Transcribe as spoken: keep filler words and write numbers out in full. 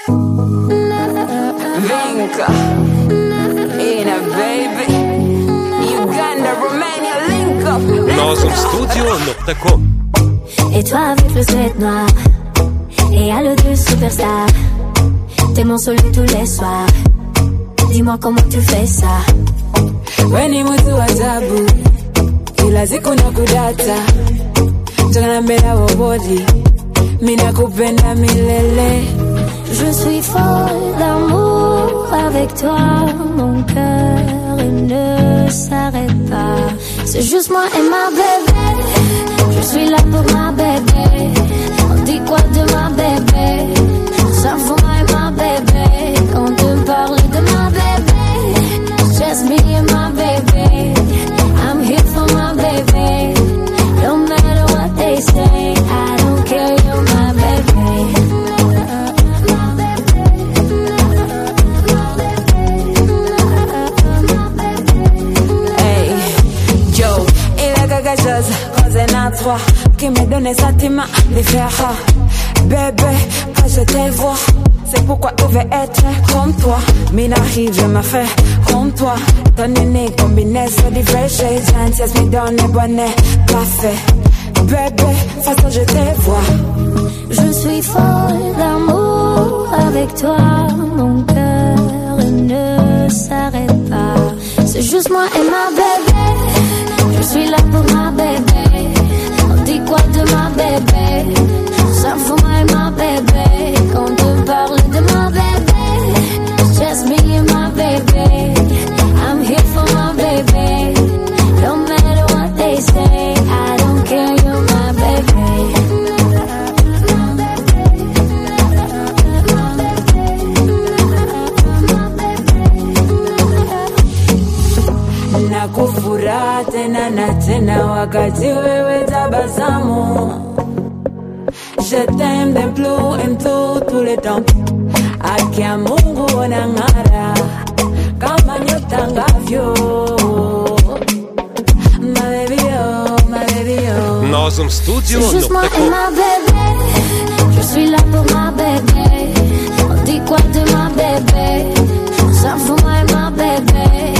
Vinka, Ina baby, Uganda, Romania, link up. Nasum Studio dot com. Et toi avec le sweat noir et à le deux superstar, t'es mon soleil tous les soirs. Dis-moi comment tu fais ça. Weni mtu wa ajabu, kila siku nakudata, njagala mbele wa body, mimi nakupenda milele. Je suis folle d'amour avec toi, mon cœur il ne s'arrête pas. C'est juste moi et ma bébé, je suis là pour ma bébé. On dit quoi de ma bébé? Ça vaut moi et ma bébé. Quand on parle de ma bébé, just me and my baby. I'm here for my baby. No matter what they say, I don't care, you're my baby. Cause à toi qui me donne ça tima de faire bébé quand je te vois c'est pourquoi je veux être comme toi mina arrive m'a fait comme toi ton nez combinaison de vrais shades me donne bonnet café bébé façon je te vois. Je suis folle d'amour avec toi, mon cœur il ne s'arrête pas. C'est juste moi et ma bébé, je suis là pour ma bébé. On dit quoi de ma bébé? Ça vaut moi et ma bébé. Quand on parle de ma bébé, just me and my baby. I'm here for my baby. No matter what they say, I don't care, you're my baby. Nakufura tena na tena wakati wewe tabasamu. Je t'aime d'un plus en plus tout le temps. Akia Mungu unang'ara kama nyota ngavyo. My baby oh, my baby oh. Nasum Studio C'est juste moi dot et com. ma bébé, je suis là pour ma bébé. On dit quoi de ma bébé? Ça vaut moi et ma bébé.